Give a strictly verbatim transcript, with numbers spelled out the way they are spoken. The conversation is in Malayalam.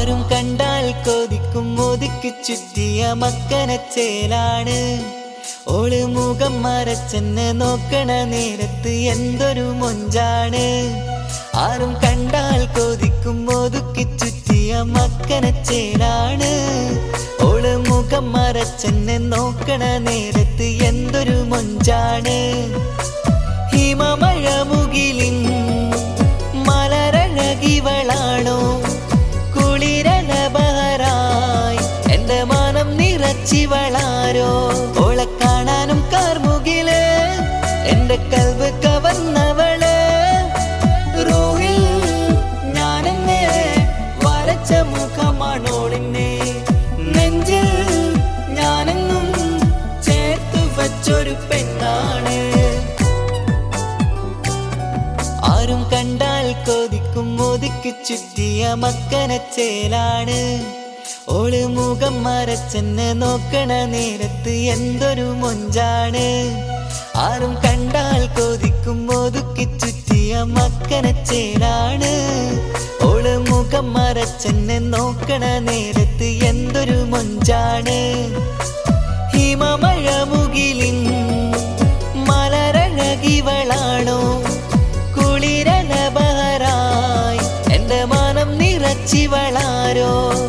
ആരും കണ്ടാൽ കൊതിക്കും ഒതുക്കി ചുറ്റിയ മക്കനച്ചേലാണ്. ഓള് മുഖം മറച്ചെന്നെ നോക്കണ നേരത്ത് എന്തൊരു മൊഞ്ചാണ്. ആരും കണ്ടാൽ കൊതിക്കും ഒതുക്കി ചുറ്റിയ മക്കനച്ചേലാണ്. ഓള് മുഖം മറച്ചെന്നെ നോക്കണ നേരത്ത് എന്തൊരു മൊഞ്ചാണ്. ഹിമമഴ മുകിലിൻ മലരഴകിവളാണോ കുളിരല ബഹറായി എന്റെ മാനം നിറച്ചിവളാരോ. ഓളെ കാണാനും കാർമുകില് എന്റെ കൽവ് കവർന്നവള്. റൂഹിൽ ഞാനെന്നെ വരച്ച മുഖമാണോളിന്നെ. നെഞ്ചിൽ ഞാനെന്നും ചേർത്തു വച്ചൊരു പെണ്ണാണ്. ആരും കണ്ടാൽ കൊതിക്കും ഒതുക്കി ചുറ്റിയ മക്കനച്ചേലാണ്. ഓള് മുഖം മറച്ചെന്നെ നോക്കണ നേരത്ത് എന്തൊരു മൊഞ്ചാണ്. ആരും കണ്ടാൽ കൊതിക്കും ഒതുക്കി ചുറ്റിയ മക്കനച്ചേലാണ്. ഓള് മുഖം മറച്ചെന്നെ നോക്കണ നേരത്ത് എന്തൊരു മൊഞ്ചാണ്. ഹിമമഴ മുകിലിൻ മലരഴകിവളാണോ കുളിരല ബഹറായി എന്റെ മാനം നിറച്ചിവളാരോ.